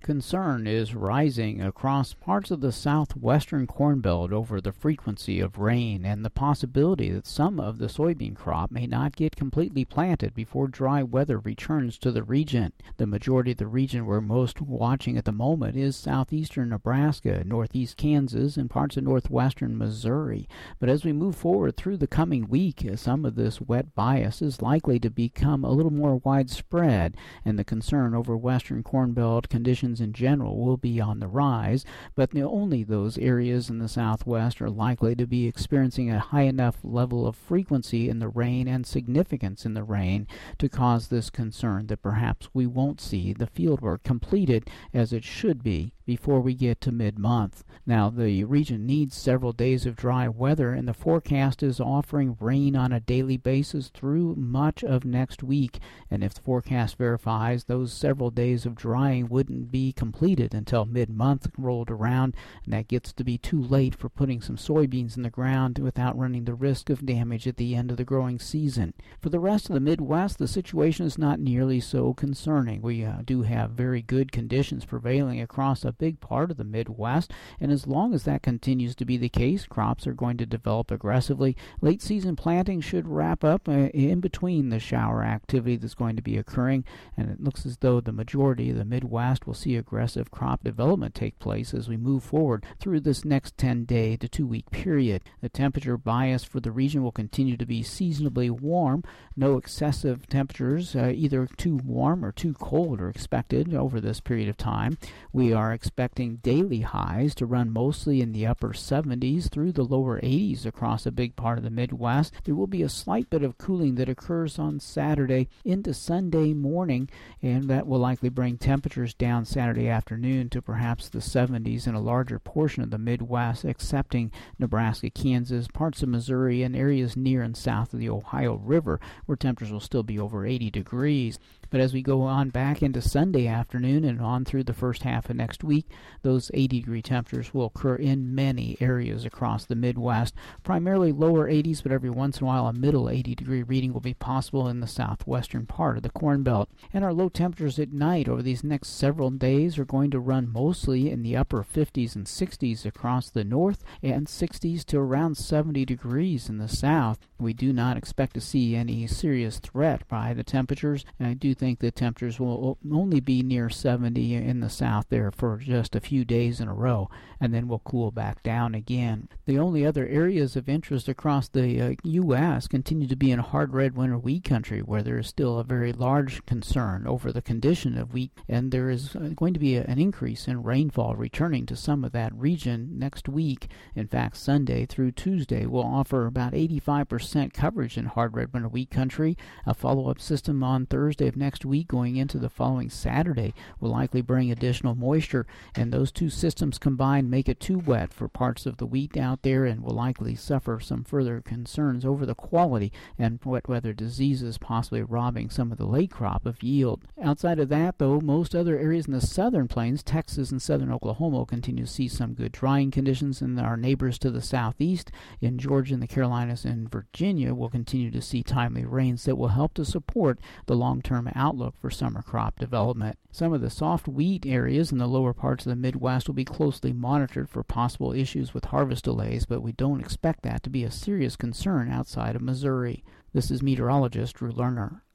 Concern is rising across parts of the southwestern Corn Belt over the frequency of rain and the possibility that some of the soybean crop may not get completely planted before dry weather returns to the region. The majority of the region we're most watching at the moment is southeastern Nebraska, northeast Kansas, and parts of northwestern Missouri. But as we move forward through the coming week, some of this wet bias is likely to become a little more widespread, and the concern over western Corn Belt conditions in general will be on the rise, but only those areas in the southwest are likely to be experiencing a high enough level of frequency in the rain and significance in the rain to cause this concern that perhaps we won't see the fieldwork completed as it should be before we get to mid-month. Now, the region needs several days of dry weather, and the forecast is offering rain on a daily basis through much of next week. And if the forecast verifies, those several days of drying wouldn't be completed until mid-month rolled around, and that gets to be too late for putting some soybeans in the ground without running the risk of damage at the end of the growing season. For the rest of the Midwest, the situation is not nearly so concerning. We do have very good conditions prevailing across a big part of the Midwest, and as long as that continues to be the case, crops are going to develop aggressively. Late season planting should wrap up in between the shower activity that's going to be occurring, and it looks as though the majority of the Midwest will see aggressive crop development take place as we move forward through this next 10-day to 2-week period. The temperature bias for the region will continue to be seasonably warm. No excessive temperatures, either too warm or too cold, are expected over this period of time. We are expecting daily highs to run mostly in the upper 70s through the lower 80s across a big part of the Midwest. There will be a slight bit of cooling that occurs on Saturday into Sunday morning, and that will likely bring temperatures down Saturday afternoon to perhaps the 70s in a larger portion of the Midwest, excepting Nebraska, Kansas, parts of Missouri, and areas near and south of the Ohio River, where temperatures will still be over 80 degrees. But as we go on back into Sunday afternoon and on through the first half of next week, those 80-degree temperatures will occur in many areas across the Midwest, primarily lower 80s, but every once in a while a middle 80-degree reading will be possible in the southwestern part of the Corn Belt. And our low temperatures at night over these next several days are going to run mostly in the upper 50s and 60s across the north, and 60s to around 70 degrees in the south. We do not expect to see any serious threat by the temperatures, and I do think the temperatures will only be near 70 in the south there for just a few days in a row, and then will cool back down again. The only other areas of interest across the U.S. continue to be in hard red winter wheat country, where there is still a very large concern over the condition of wheat, and there is going to be an increase in rainfall returning to some of that region next week. In fact, Sunday through Tuesday will offer about 85% coverage in hard red winter wheat country. A follow-up system on Thursday of next week going into the following Saturday will likely bring additional moisture, and those two systems combined make it too wet for parts of the wheat out there and will likely suffer some further concerns over the quality and wet weather diseases possibly robbing some of the late crop of yield. Outside of that, though, most other areas in the southern plains, Texas and southern Oklahoma, will continue to see some good drying conditions, and our neighbors to the southeast in Georgia and the Carolinas and Virginia will continue to see timely rains that will help to support the long-term outlook for summer crop development. Some of the soft wheat areas in the lower parts of the Midwest will be closely monitored for possible issues with harvest delays, but we don't expect that to be a serious concern outside of Missouri. This is meteorologist Drew Lerner.